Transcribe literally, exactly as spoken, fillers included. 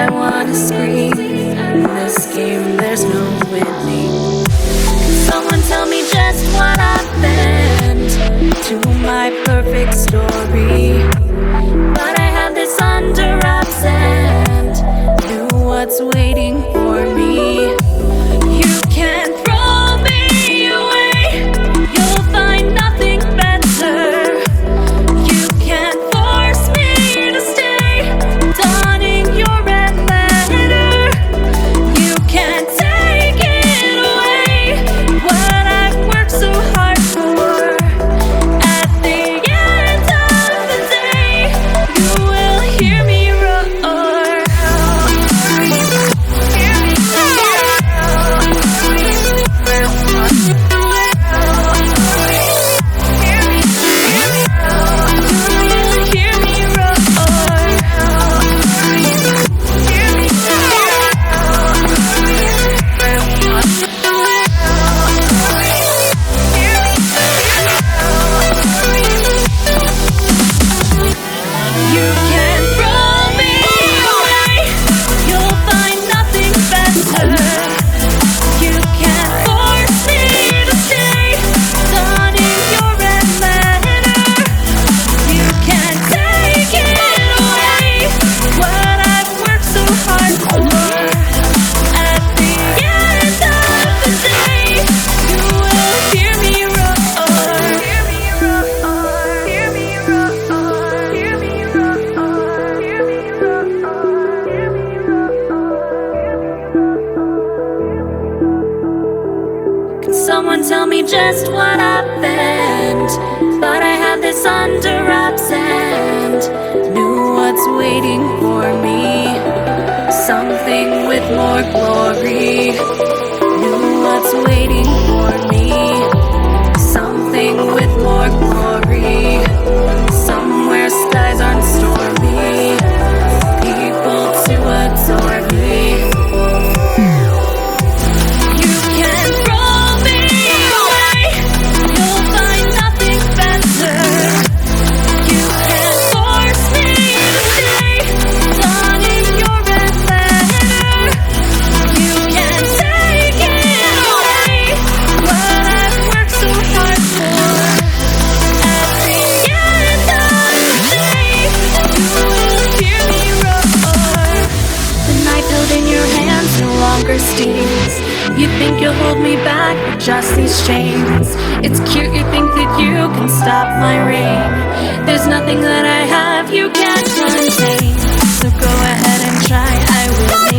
I wanna scream. In this game there's no winning. Can someone tell me just what happened to my perfect story? But I had this under wraps and knew what's waiting for me. You can't throw me away, you'll find nothing better. You can't force me to stay, donning your red letter. You can't take it away, what I've worked so hard for. At the end of the day, you will hear me roar. Hear me Someone tell me just what happened. But I had this under wraps and knew what's waiting for me. Something with more glory. Knew what's waiting for me. Something with more glory. Somewhere skies aren't stormy. People to adore me. Stings. You think you'll hold me back with just these chains. It's cute you think that you can stop my reign. There's nothing that I have you can't contain. So go ahead and try, I will